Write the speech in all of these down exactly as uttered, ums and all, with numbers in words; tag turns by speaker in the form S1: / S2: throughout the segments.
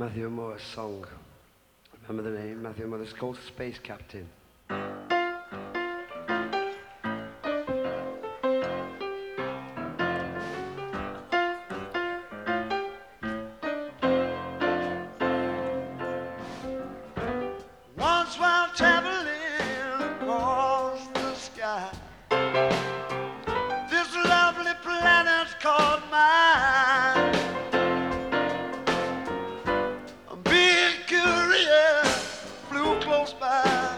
S1: Matthew Moore's song. Remember the name? Matthew Moore. It's called Space Captain.
S2: Once while traveling across the sky, this lovely planet called mine. I'm being curious, flew close by,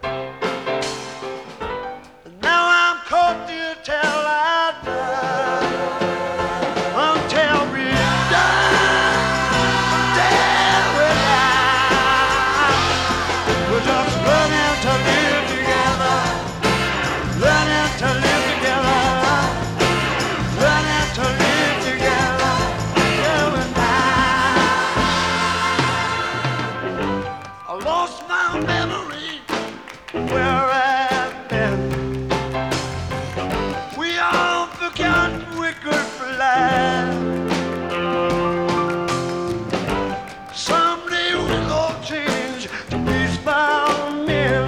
S2: and now I'm caught here till I die. Until we die, until we die, we're just learning to live together, learning to live together, learning to live together, you and I. I lost my memory where I've been. We all forgot we could fly. Someday we'll all change to peacebound men,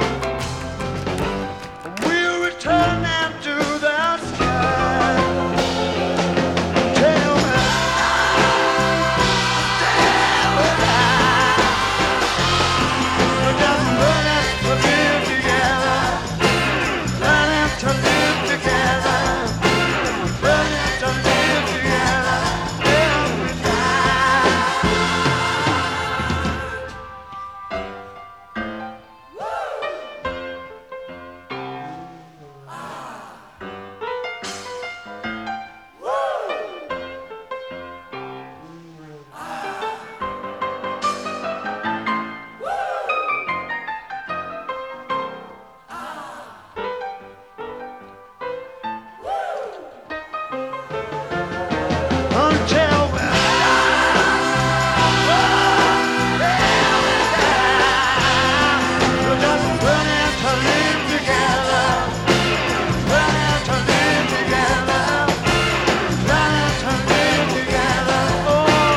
S2: and we'll return them to the sky. Tell me, tell me now. We're just learning to live together, learning to live together, learning to live together every night. Until we die, we're just learning to live together, learning to live together, learning to live together. Oh.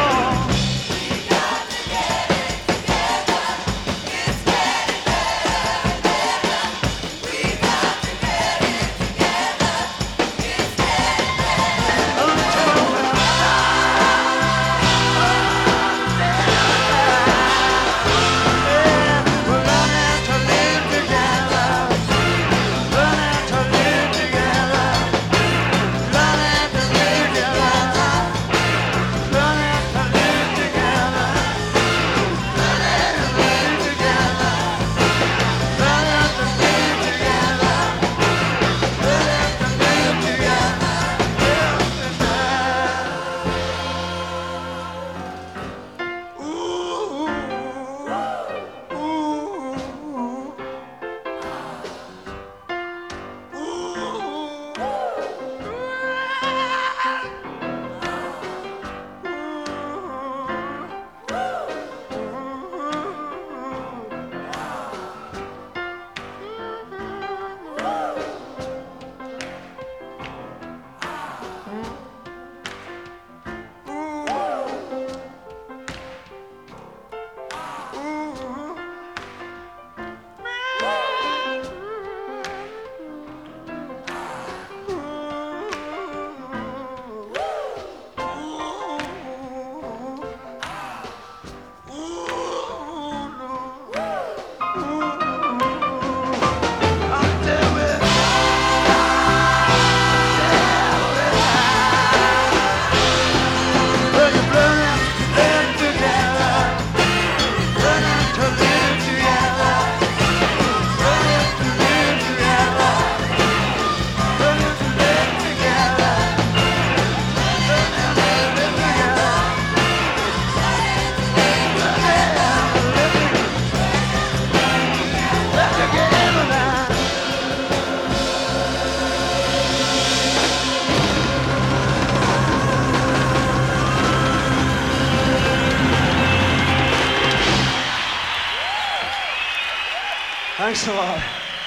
S3: Thanks a lot.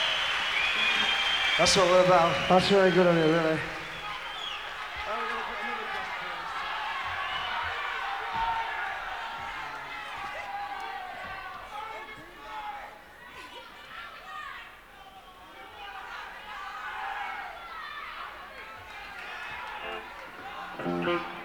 S3: That's what we're about.
S1: That's very good of you, really.
S2: sky.